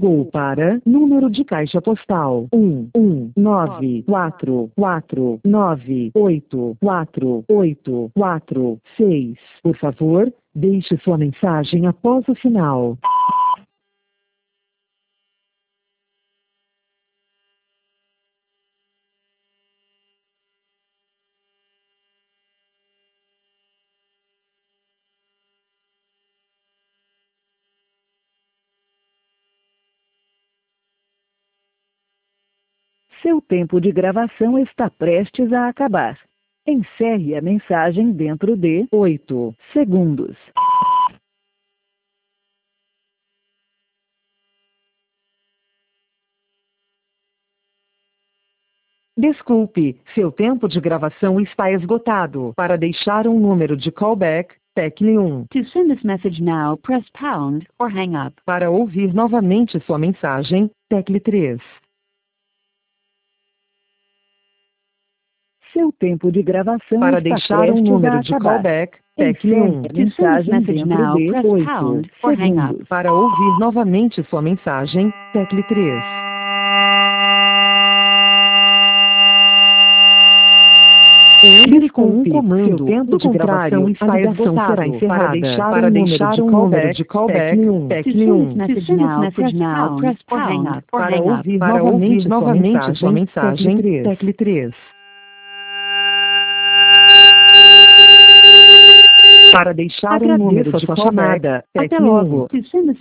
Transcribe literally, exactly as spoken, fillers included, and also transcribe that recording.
Ligou para número de caixa postal um um nove quatro quatro nove oito quatro oito quatro seis. Por favor, deixe sua mensagem após o sinal. Seu tempo de gravação está prestes a acabar. Encerre a mensagem dentro de oito segundos. Desculpe, seu tempo de gravação está esgotado. Para deixar um número de callback, tecle um. To send this message now, press pound or hang up. Para ouvir novamente sua mensagem, tecle três. Seu tempo de gravação Para está deixar um número de callback, tecle um. Mensagem dentro now, de press oito pound or hang up. segundos. Para ouvir novamente sua mensagem, tecle três. Entre com um comando. Seu tempo de gravação está esgotado. Será encerrada. Para deixar para um deixar um número de callback, tecle um. To send this message now, press pound or Para hang up. ouvir para ouvir novamente sua mensagem, tecle três. Para deixar um número de chamada, Até tecle um. logo. To send this